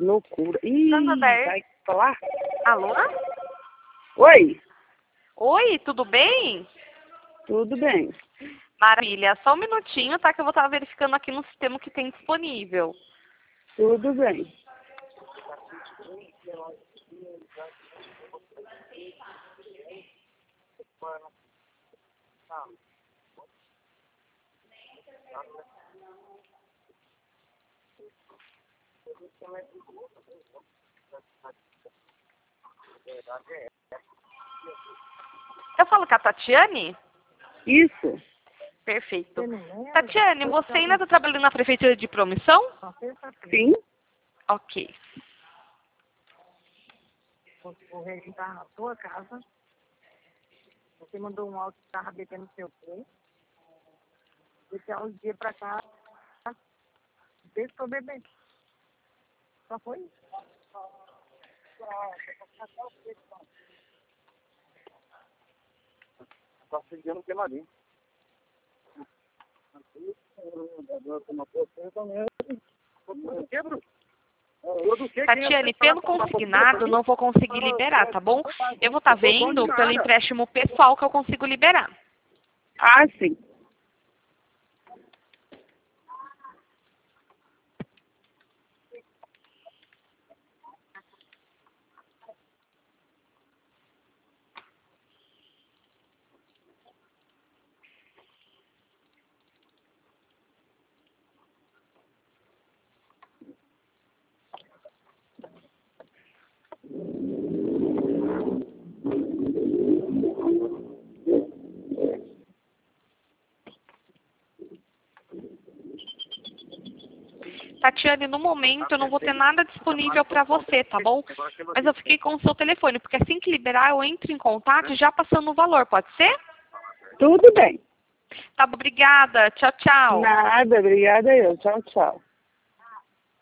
loucura. Ih, vai falar? Alô? Oi, Oi, tudo bem? tudo bem. Maravilha. Só um minutinho, tá? Que eu vou estar verificando aqui no sistema o que tem disponível. Tudo bem. Eu falo com a Tatiane? Isso, Perfeito. Tatiane, você ainda está trabalhando na prefeitura de Promissão? sim. Ok. Vou registrar na sua casa. Você mandou um áudio que estava bebendo seu pé. Desse há uns dias pra cá, desde que eu bebi. Só foi isso. Tá seguindo queimadinho. Tatiane, pelo consignado não vou conseguir liberar, tá bom? Eu vou estar vendo pelo empréstimo pessoal que eu consigo liberar. Ah, sim. Tatiane, no momento eu não vou ter nada disponível para você, tá bom? Mas eu fiquei com o seu telefone, porque assim que liberar eu entro em contato já passando o valor, pode ser? Tudo bem. Tá, obrigada. Tchau, tchau. Nada, obrigada eu. Tchau, tchau.